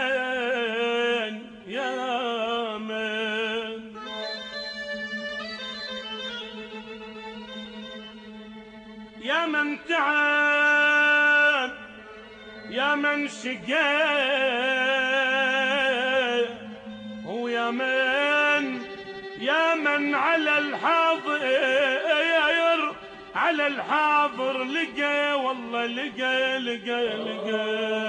يا من يا من تعب يا من شقى ويا من على الحاضر لقى والله لقى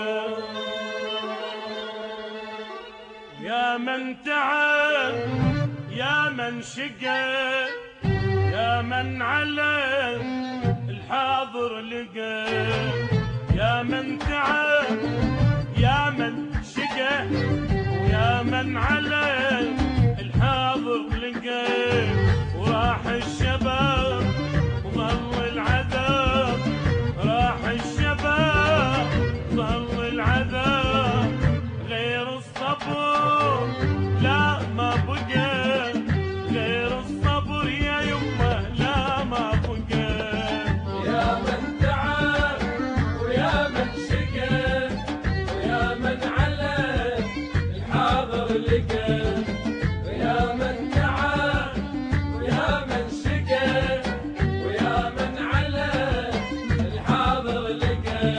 يا من تعب يا من شقى يا من على الحاضر لقى يا من تعب يا من شقى ويا من على الحاضر لقى وراح الشباب وظل العذاب راح الشباب ظل العذاب غير الصبر لا ما بقى غير الصبر يا يمه لا ما بقى يا من تعب ويا من شقى ويا من على الحاضر لقى ويا من تعب ويا من شقى ويا من على الحاضر لقى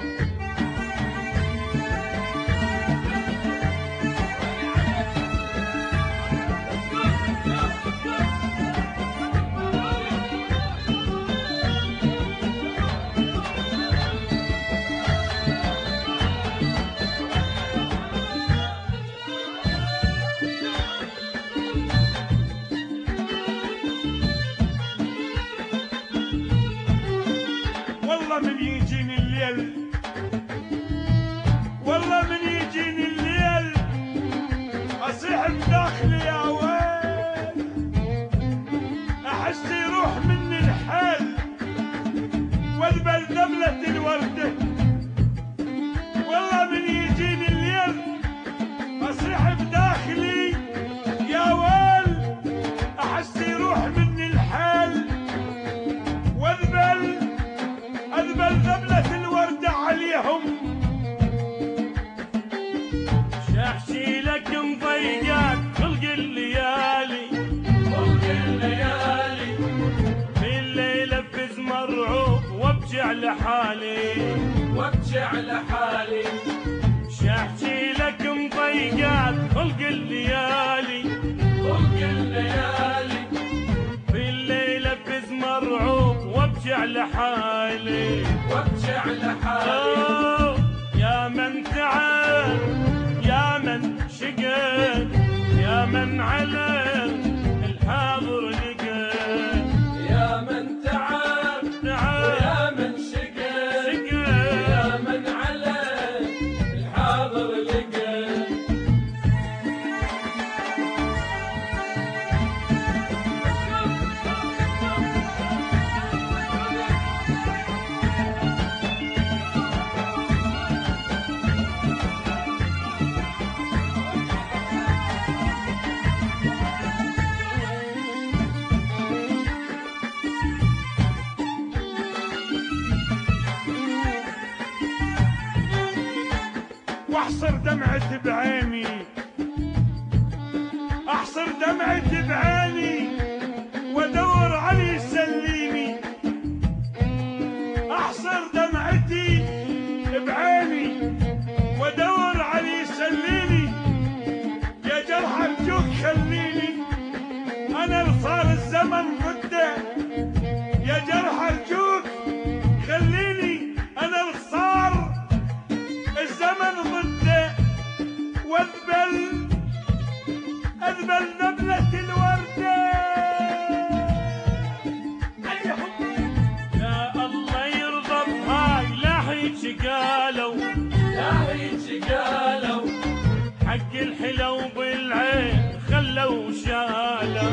والله من يجيني الليل والله من يجيني الليل اصيح بداخلي يا ويل احس يروح مني الحال واذبل ذبلة الوردة والله من يجيني الليل اصيح بداخلي يا ويل احس يروح مني الحال واذبل ذبلة الوردة عليهم شاحشي لك مضيقات خلق الليالي في الليل افز مرعوب وابجع لحالي شاحشي لك مضيقات خلق الليالي في الليل افز مرعوب وابجع لحالي يا من تعب يا من شقى يا من على الحاضر لقى يا من تعب ويا من شقى ويا من على الحاضر لقى واحصر دمعتي بعيني احصر دمعتي بعيني وادور علي يسليني احصر دمعتي بعيني وادور علي يسليني يا جرح ارجوك خليني انا صار الزمن ضده يا جرح ارجوك خليني انا صار الزمن ضده واذبل ذبلة الوردة يا الله يرضى بهاي لا هيك قالوا حق الحلو بالعين خلوا شالوا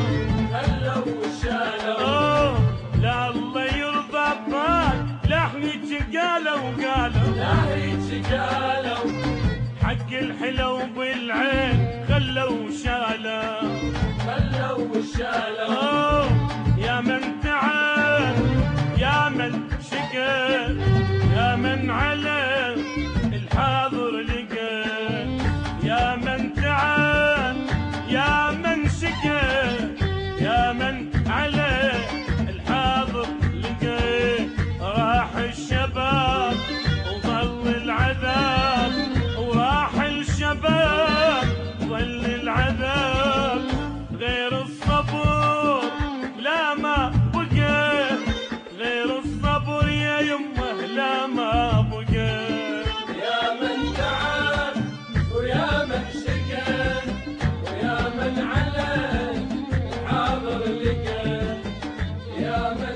لا الله يرضى بهاي لا هيك قالوا حق الحلو بالعين خلوا شالوا يا من تعب يا من شقى يا من على الحاضر لقى من شقى ويا من على الحاضر لقى يا من